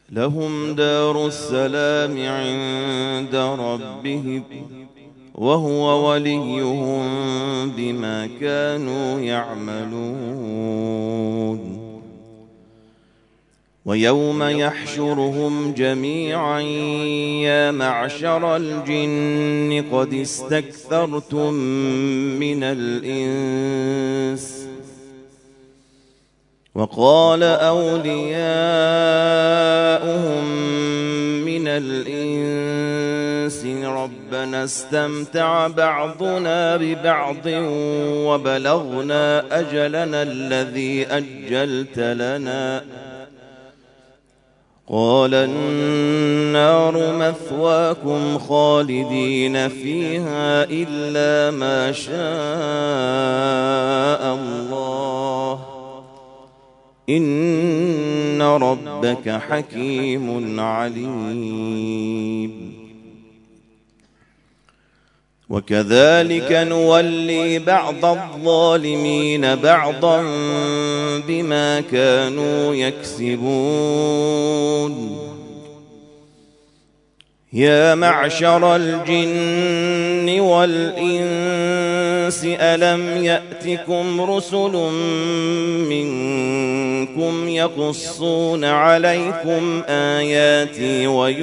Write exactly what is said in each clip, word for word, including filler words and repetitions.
لهم دار السلام عند ربهم وهو وليهم بما كانوا يعملون. ويوم يحشرهم جميعا يا معشر الجن قد استكثرتم من الإنس وقال أولياؤهم من الإنس ربنا استمتع بعضنا ببعض وبلغنا أجلنا الذي أجلت لنا قال النار مثواكم خالدين فيها إلا ما شاء الله إن ربك حكيم عليم. وكذلك نولي بعض الظالمين بعضا بما كانوا يكسبون. يا معشر الجن والإنس ألم يأتكم رسل منكم يقصون عليكم آياتي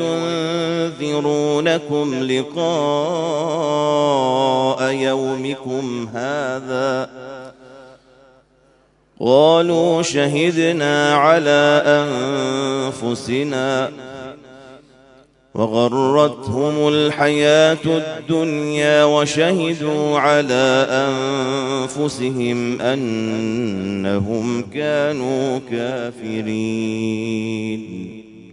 وينذرونكم لقاء يومكم هذا قالوا شهدنا على أنفسنا وغرتهم الحياة الدنيا وشهدوا على أنفسهم أنهم كانوا كافرين.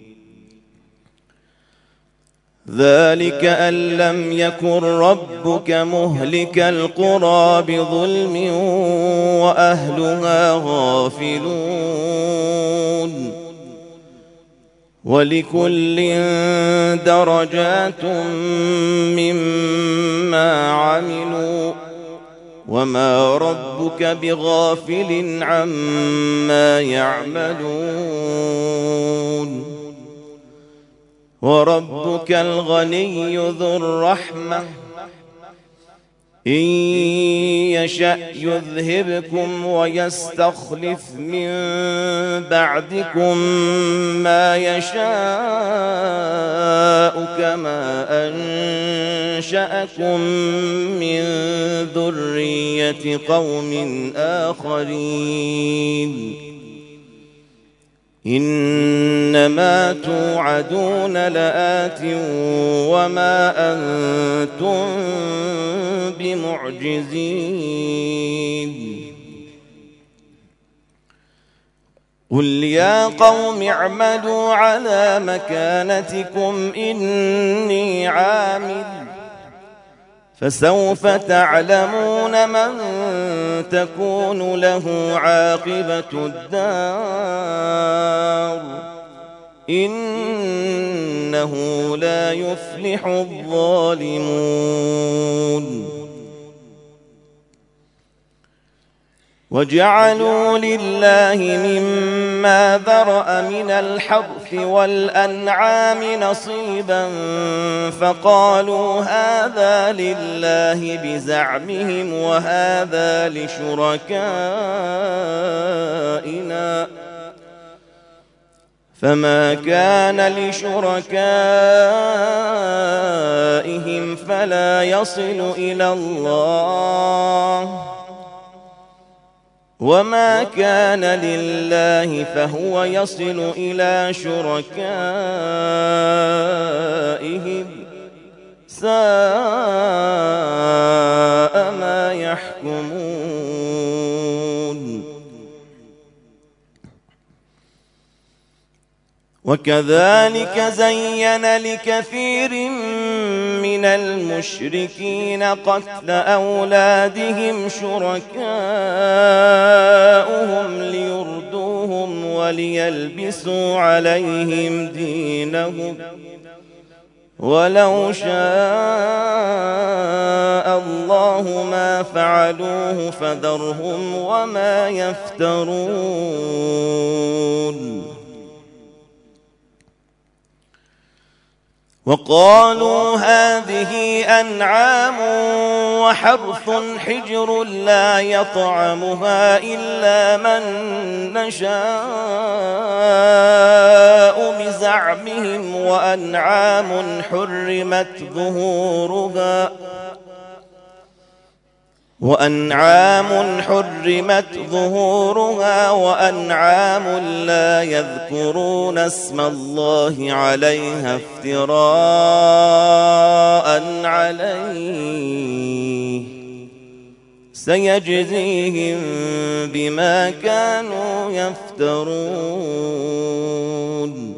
ذلك أن لم يكن ربك مهلك القرى بظلم وأهلها غافلون ولكل درجات مما عملوا وما ربك بغافل عما يعملون. وربك الغني ذو الرحمة إن يشأ يذهبكم ويستخلف من بعدكم ما يشاء كما أنشأكم من ذرية قوم آخرين إنما توعدون لآت وما أنتم بمعجزين. قل يا قوم اعملوا على مكانتكم إني عامل فسوف تعلمون من تكون له عاقبة الدار إنه لا يفلح الظالمون. وجعلوا لله مما ذرأ من الحرث والأنعام نصيبا فقالوا هذا لله بزعمهم وهذا لشركائنا فما كان لشركائهم فلا يصل إلى الله وما كان لله فهو يصل إلى شركائهم ساء ما يحكمون. وكذلك زين لكثير من المشركين قتل أولادهم شركاؤهم ليردوهم وليلبسوا عليهم دينهم ولو شاء الله ما فعلوه فذرهم وما يفترون. وقالوا هذه أنعام وحرث حجر لا يطعمها إلا من نشاء بزعمهم وأنعام حرمت ظهورها وأنعام حرمت ظهورها وأنعام لا يذكرون اسم الله عليها افتراء عليه سيجزيهم بما كانوا يفترون.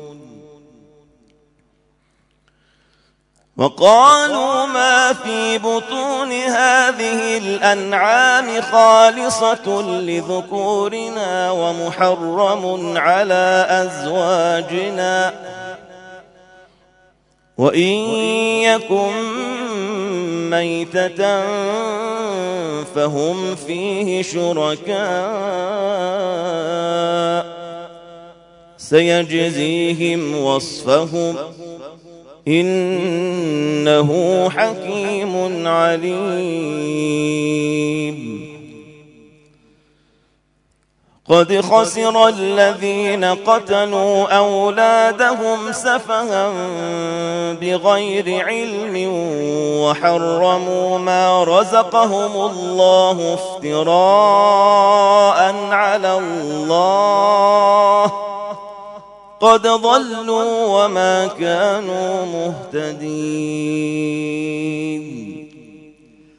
وقالوا ما في بطون هذه الأنعام خالصة لذكورنا ومحرم على أزواجنا وإن يكن ميتة فهم فيه شركاء سيجزيهم وصفهم إنه حكيم عليم. قد خسر الذين قتلوا أولادهم سفها بغير علم وحرموا ما رزقهم الله افتراء على الله قد ضلوا وما كانوا مهتدين.